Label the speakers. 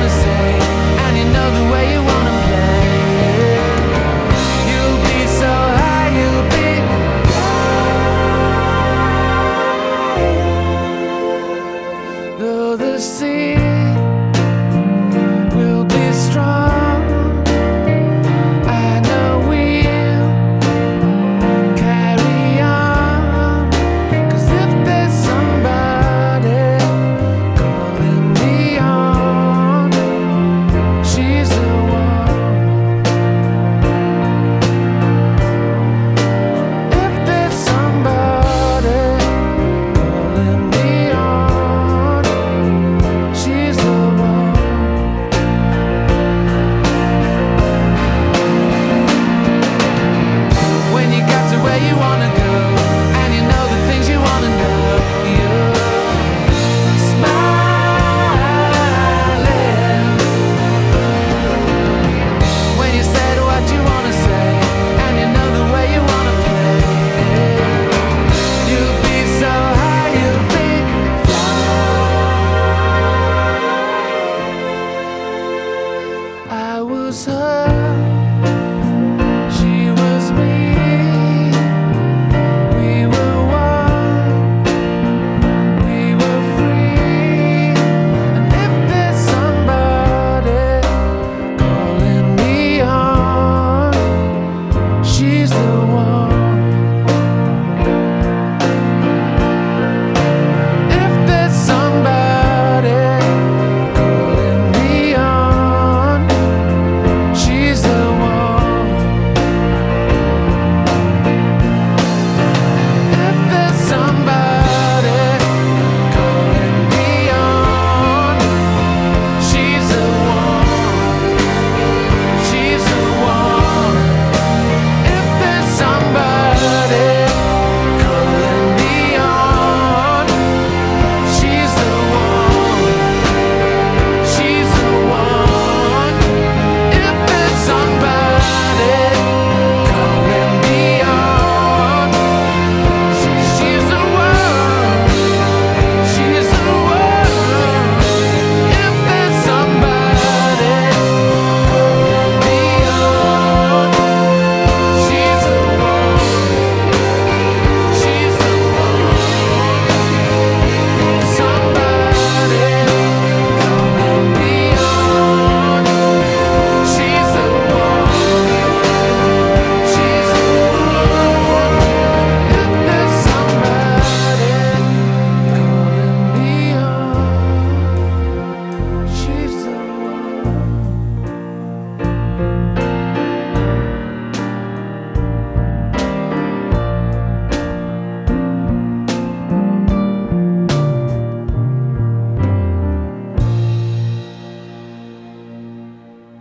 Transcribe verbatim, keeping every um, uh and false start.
Speaker 1: wanna say, and you know the way you wanna play. You'll be so high, you'll be flying. Though the sea will be strong, I know we'll carry on. 'Cause if there's somebody calling me on, she's the one. If there's somebody calling me on, she's the one. When you got to where you wanna go, and you know the things you wanna know, you're smiling. When you said what you wanna say, and you know the way you wanna play, you'll be so high, you'll be flying. I was hurt